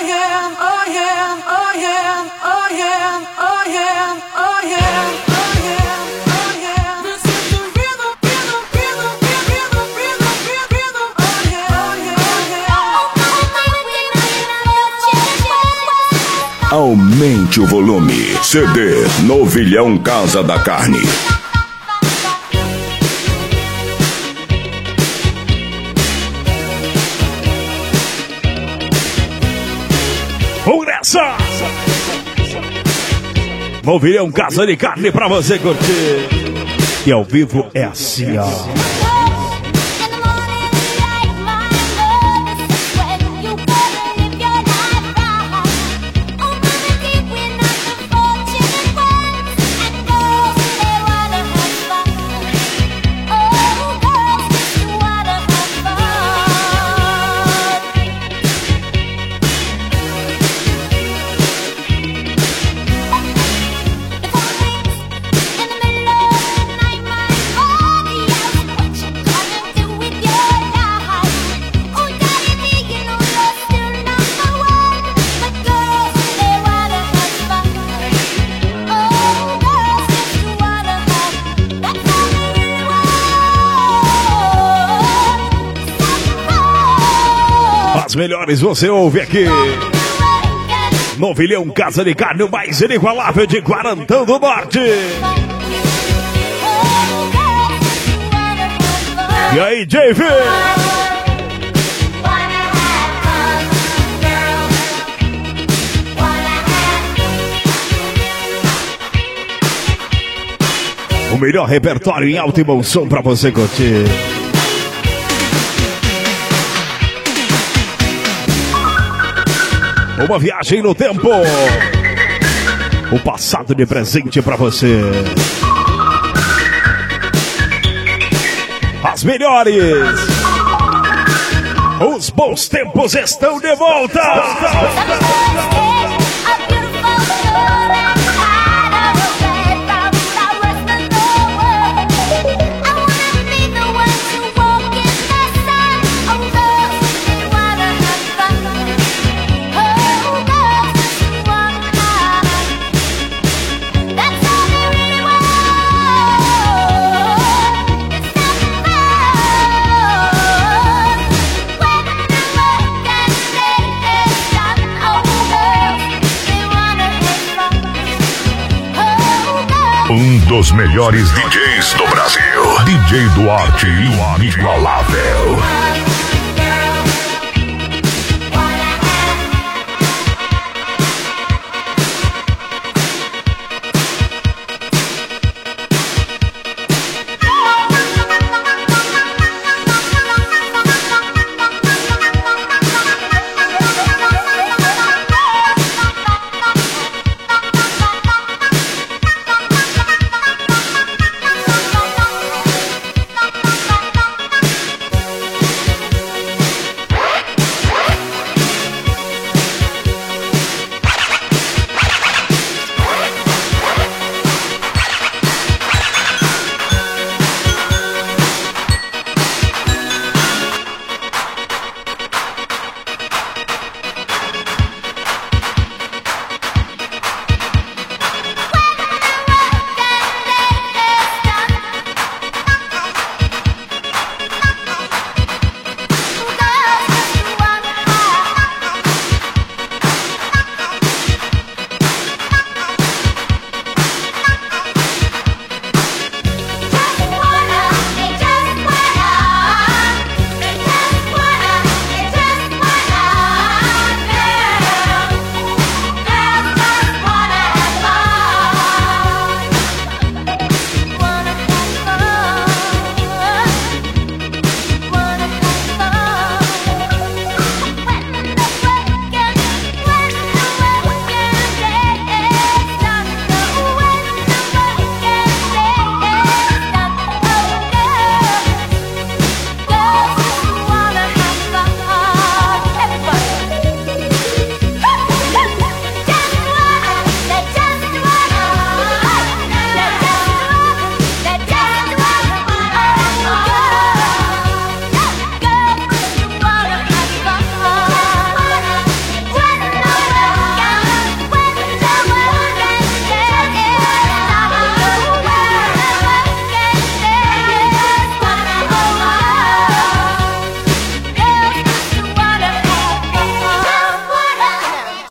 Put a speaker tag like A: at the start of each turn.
A: Aumente o volume. CD Novilhão Casa da Carne.
B: Vamos nessa! Novilhão Casa de Carne pra você curtir. E ao vivo é assim, ó. As melhores você ouve aqui. Novilhão Casa de Carne, o mais inigualável de Guarantã do Norte. E aí, JV? O melhor repertório em alto e bom som pra você curtir. Uma viagem no tempo. O passado de presente pra você. As melhores. Os bons tempos estão de volta.
A: Um dos melhores DJs do Brasil. DJ Duarte, inigualável.